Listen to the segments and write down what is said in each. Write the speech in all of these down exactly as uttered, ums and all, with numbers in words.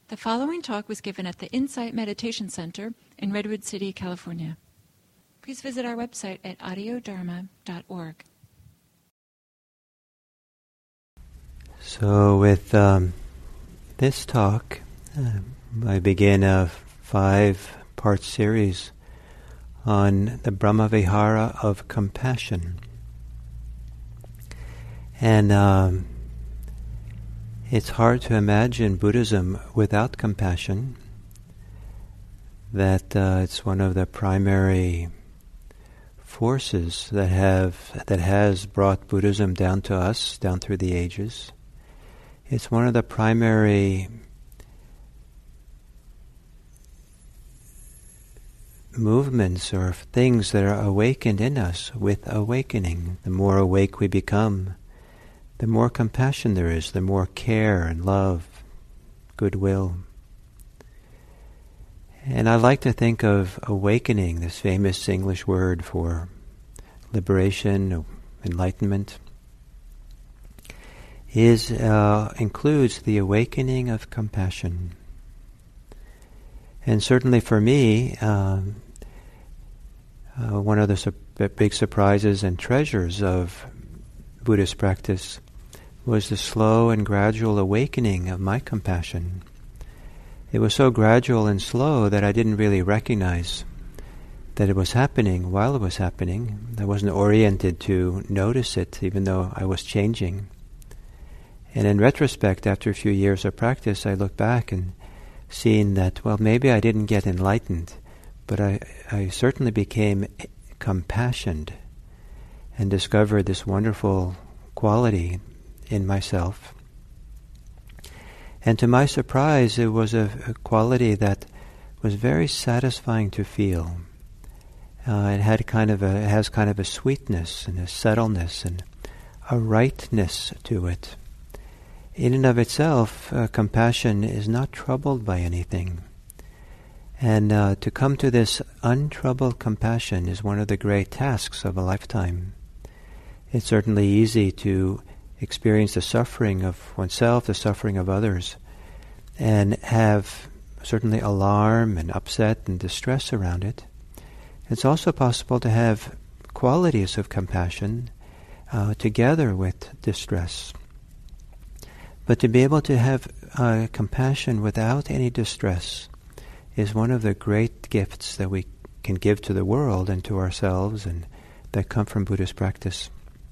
The following talk was given at the Insight Meditation Center in Redwood City, California. Please visit our website at audio dharma dot org. So with um, this talk, uh, I begin a five-part series on the Brahmavihara of compassion. And um, it's hard to imagine Buddhism without compassion, that uh, it's one of the primary forces that have that has brought Buddhism down to us, down through the ages. It's one of the primary movements or things that are awakened in us with awakening. The more awake we become, the more compassion there is, the more care and love, goodwill. And I like to think of awakening, this famous English word for liberation, enlightenment, is uh, includes the awakening of compassion. And certainly for me, um, uh, one of the su- big surprises and treasures of Buddhist practice was the slow and gradual awakening of my compassion. It was so gradual and slow that I didn't really recognize that it was happening while it was happening. I wasn't oriented to notice it, even though I was changing. And in retrospect, after a few years of practice, I look back and seen that, well, maybe I didn't get enlightened, but I, I certainly became compassionate and discovered this wonderful quality in myself. And to my surprise, it was a, a quality that was very satisfying to feel. Uh, it had kind of a, it has kind of a sweetness and a subtleness and a rightness to it. In and of itself, uh, compassion is not troubled by anything. And uh, to come to this untroubled compassion is one of the great tasks of a lifetime. It's certainly easy to experience the suffering of oneself, the suffering of others, and have certainly alarm and upset and distress around it. It's also possible to have qualities of compassion uh, together with distress. But to be able to have uh, compassion without any distress is one of the great gifts that we can give to the world and to ourselves, and that come from Buddhist practice.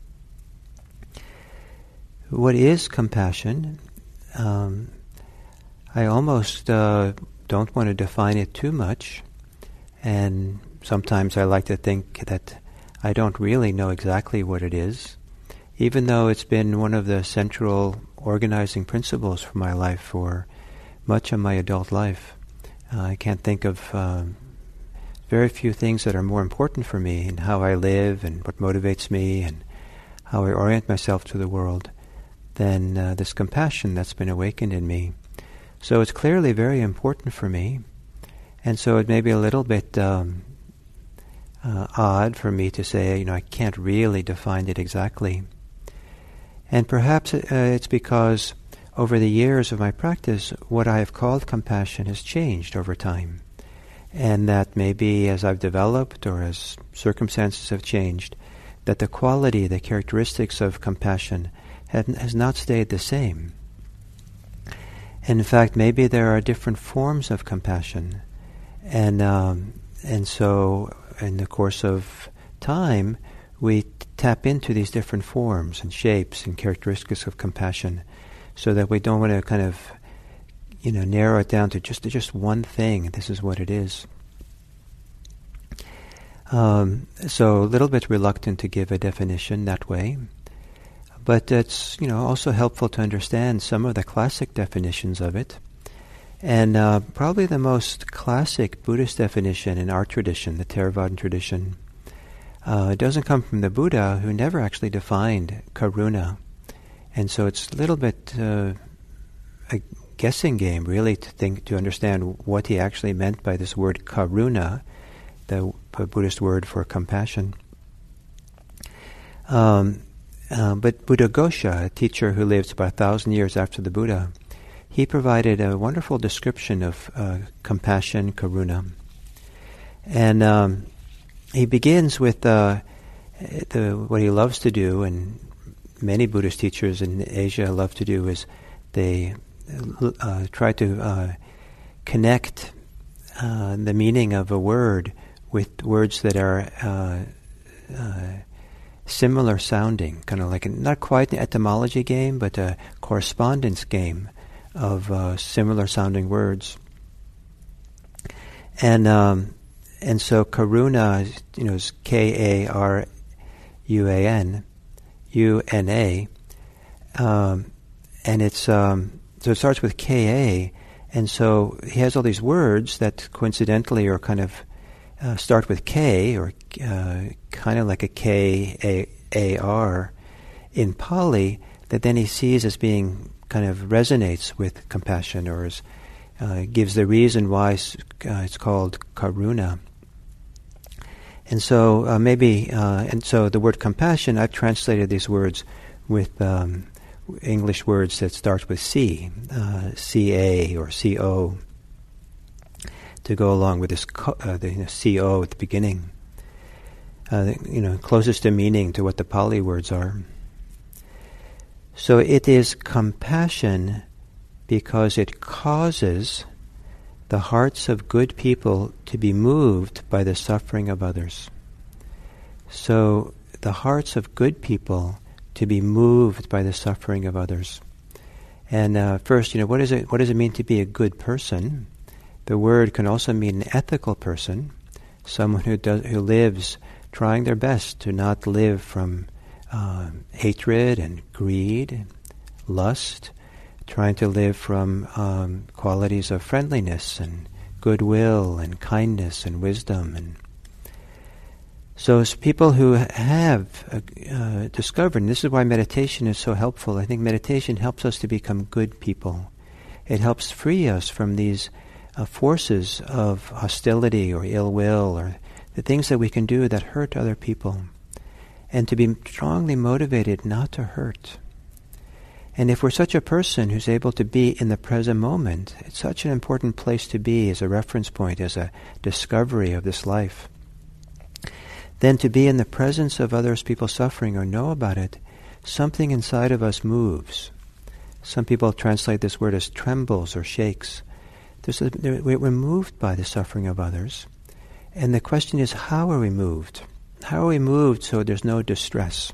What is compassion? Um, I almost uh, don't want to define it too much, and sometimes I like to think that I don't really know exactly what it is, even though it's been one of the central organizing principles for my life for much of my adult life. Uh, I can't think of uh, very few things that are more important for me in how I live and what motivates me and how I orient myself to the world than uh, this compassion that's been awakened in me. So it's clearly very important for me, and so it may be a little bit um, uh, odd for me to say, you know, I can't really define it exactly. And perhaps uh, it's because over the years of my practice, what I have called compassion has changed over time, and that maybe as I've developed or as circumstances have changed, that the quality, the characteristics of compassion has not stayed the same. In fact, maybe there are different forms of compassion, and um, and so in the course of time, we t- tap into these different forms and shapes and characteristics of compassion, so that we don't want to kind of, you know, narrow it down to just to just one thing. This is what it is. Um, so a little bit reluctant to give a definition that way. But it's, you know, also helpful to understand some of the classic definitions of it. And uh, probably the most classic Buddhist definition in our tradition, the Theravadan tradition, uh, it doesn't come from the Buddha, who never actually defined karuna. And so it's a little bit uh, a guessing game, really, to think to understand what he actually meant by this word karuna, the Buddhist word for compassion. Um, uh, but Buddhaghosa, a teacher who lived about a thousand years after the Buddha, he provided a wonderful description of uh, compassion, karuna. And um, he begins with uh, the, what he loves to do, and many Buddhist teachers in Asia love to do, is they uh, try to uh, connect uh, the meaning of a word with words that are uh, uh, similar sounding, kind of like a, not quite an etymology game, but a correspondence game of uh, similar sounding words. And um, and so karuna, you know, is K A R U A N, U N A, um, and it's um, so it starts with K A, and so he has all these words that coincidentally are kind of uh, start with K, or uh, kind of like a K A R in Pali, that then he sees as being kind of resonates with compassion, or is, uh, gives the reason why it's, uh, it's called karuna. And so uh, maybe, uh, and so the word compassion, I've translated these words with um, English words that start with C, uh, C A or C O, to go along with this co- uh, the you know, C O at the beginning. Uh, you know, closest to meaning to what the Pali words are. So it is compassion because it causes the hearts of good people to be moved by the suffering of others. So the hearts of good people to be moved by the suffering of others. And uh, first, you know, what is it? What does it mean to be a good person? The word can also mean an ethical person, someone who does who lives trying their best to not live from uh, hatred and greed, and lust, trying to live from um, qualities of friendliness and goodwill and kindness and wisdom. And so as people who have uh, uh, discovered, and this is why meditation is so helpful, I think meditation helps us to become good people. It helps free us from these uh, forces of hostility or ill will, or the things that we can do that hurt other people, and to be strongly motivated not to hurt. And if we're such a person who's able to be in the present moment, it's such an important place to be as a reference point, as a discovery of this life. Then to be in the presence of others, people suffering, or know about it, something inside of us moves. Some people translate this word as trembles or shakes. There's a, there, we're moved by the suffering of others. And the question is, how are we moved? How are we moved so there's no distress?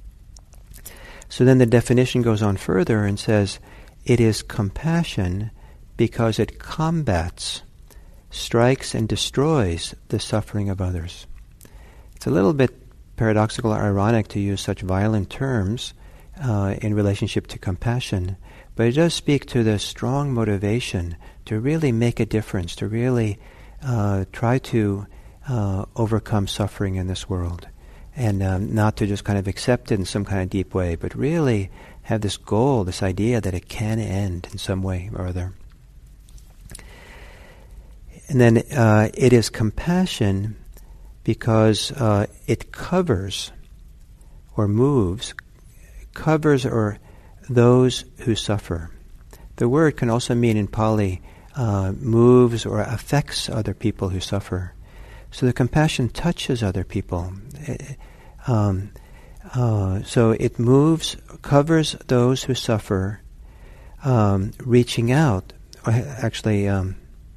So then the definition goes on further and says, it is compassion because it combats, strikes and destroys the suffering of others. It's a little bit paradoxical or ironic to use such violent terms uh, in relationship to compassion, but it does speak to the strong motivation to really make a difference, to really uh, try to uh, overcome suffering in this world. And um, not to just kind of accept it in some kind of deep way, but really have this goal, this idea that it can end in some way or other. And then uh, it is compassion because uh, it covers or moves, covers or those who suffer. The word can also mean in Pali, uh, moves or affects other people who suffer. So the compassion touches other people. Um, uh, so it moves, covers those who suffer, um, reaching out. Actually, um,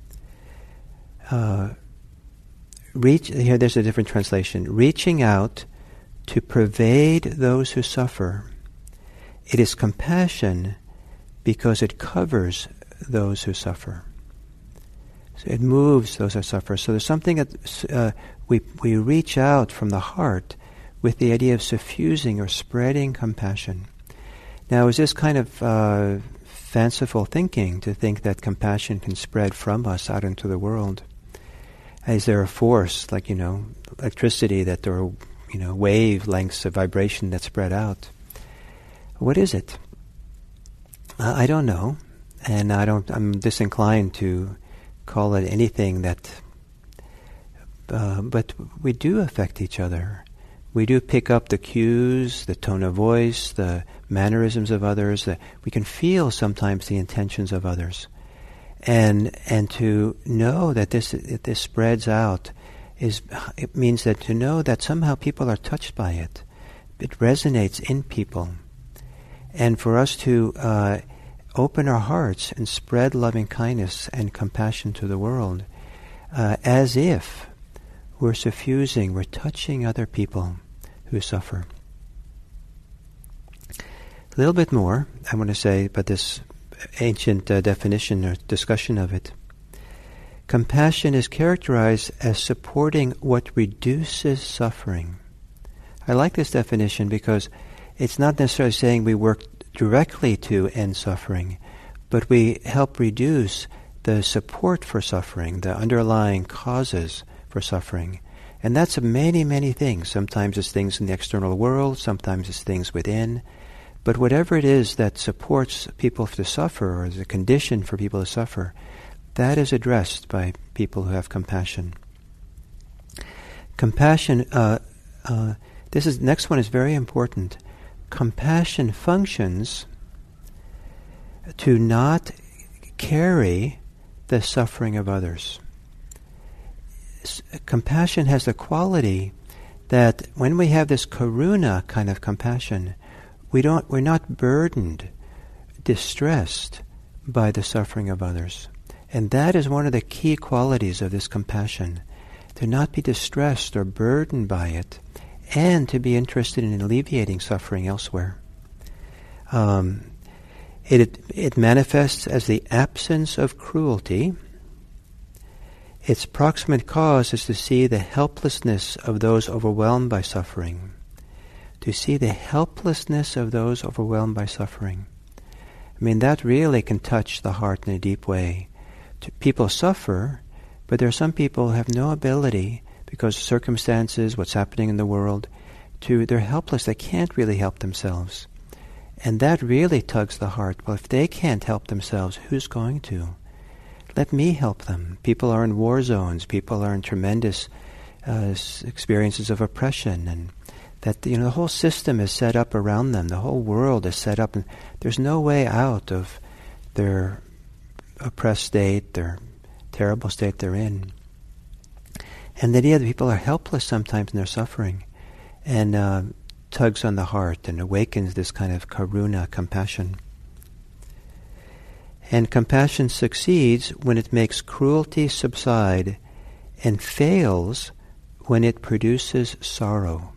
uh, reach. Here, there's a different translation. Reaching out to pervade those who suffer. It is compassion because it covers those who suffer. So it moves those who suffer. So there's something that uh, we we reach out from the heart with the idea of suffusing or spreading compassion. Now, is this kind of uh, fanciful thinking to think that compassion can spread from us out into the world? Is there a force, like, you know, electricity, that there are, you know, wavelengths of vibration that spread out? What is it? Uh, I don't know, and I don't. I'm disinclined to call it anything that. Uh, but we do affect each other. we do pick up the cues, the tone of voice, the mannerisms of others. That we can feel sometimes the intentions of others, and and to know that this that this spreads out is it means that to know that somehow people are touched by it. It resonates in people, and for us to uh, open our hearts and spread loving kindness and compassion to the world, uh, as if we're suffusing, we're touching other people who suffer. A little bit more I want to say about this ancient uh, definition or discussion of it. Compassion is characterized as supporting what reduces suffering. I like this definition because it's not necessarily saying we work directly to end suffering, but we help reduce the support for suffering, the underlying causes for suffering. And that's many, many things. Sometimes it's things in the external world, sometimes it's things within. But whatever it is that supports people to suffer, or is a condition for people to suffer, that is addressed by people who have compassion. Compassion, uh, uh, this is next one is very important. Compassion functions to not carry the suffering of others. S- compassion has the quality that when we have this karuna kind of compassion, we don't, we're not burdened, distressed by the suffering of others. And that is one of the key qualities of this compassion, to not be distressed or burdened by it, and to be interested in alleviating suffering elsewhere. Um, it, it manifests as the absence of cruelty. Its proximate cause is to see the helplessness of those overwhelmed by suffering. To see the helplessness of those overwhelmed by suffering. I mean, that really can touch the heart in a deep way. People suffer, but there are some people who have no ability, because of circumstances, what's happening in the world, to they're helpless, they can't really help themselves. And that really tugs the heart. Well, if they can't help themselves, who's going to? Let me help them. People are in war zones, people are in tremendous uh, experiences of oppression, and that, you know, the whole system is set up around them, the whole world is set up, and there's no way out of their oppressed state, their terrible state they're in. And the idea that people are helpless sometimes in their suffering, and uh, tugs on the heart and awakens this kind of karuna, compassion. And compassion succeeds when it makes cruelty subside, and fails when it produces sorrow.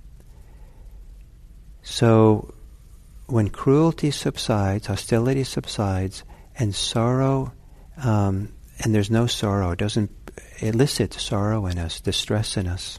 So when cruelty subsides, hostility subsides, and sorrow, um, and there's no sorrow, it doesn't elicit sorrow in us, distress in us.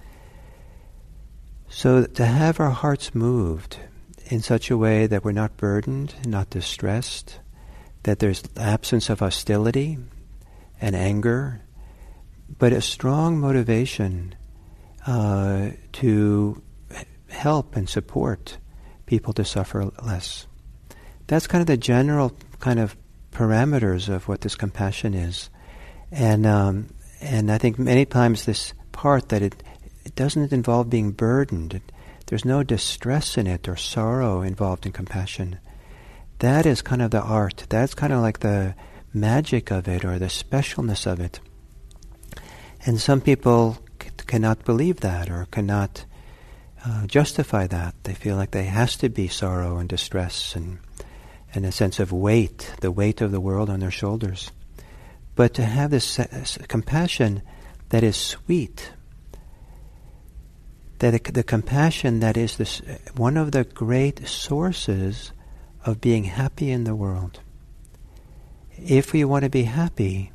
So to have our hearts moved in such a way that we're not burdened, not distressed, that there's absence of hostility and anger, but a strong motivation uh, to help and support people to suffer less. That's kind of the general kind of parameters of what this compassion is. And um, and I think many times this part that it, it doesn't involve being burdened. It, there's no distress in it or sorrow involved in compassion. That is kind of the art. That's kind of like the magic of it, or the specialness of it. And some people c- cannot believe that, or cannot uh, justify that. They feel like there has to be sorrow and distress and and a sense of weight, the weight of the world on their shoulders. But to have this uh, compassion that is sweet, that it, the compassion that is this, uh, one of the great sources of being happy in the world. If we want to be happy,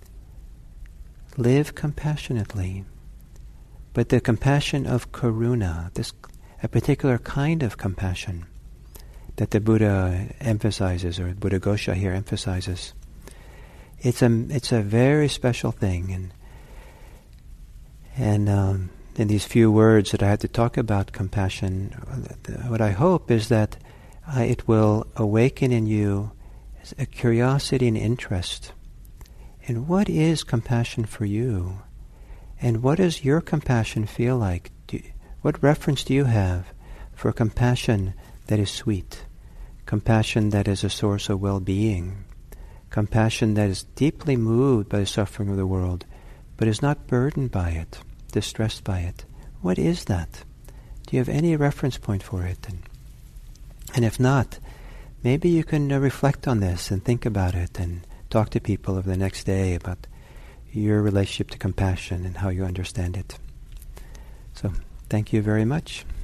live compassionately. But the compassion of karuna, this a particular kind of compassion that the Buddha emphasizes, or Buddhaghosa here emphasizes, it's a it's a very special thing. And and um, in these few words that I had to talk about compassion, what I hope is that uh, it will awaken in you a curiosity and interest in what is compassion for you, and what does your compassion feel like? Do, What reference do you have for compassion that is sweet, compassion that is a source of well-being, compassion that is deeply moved by the suffering of the world, but is not burdened by it, distressed by it? What is that? Do you have any reference point for it? And, and if not, maybe you can uh, reflect on this and think about it and talk to people over the next day about your relationship to compassion and how you understand it. So, thank you very much.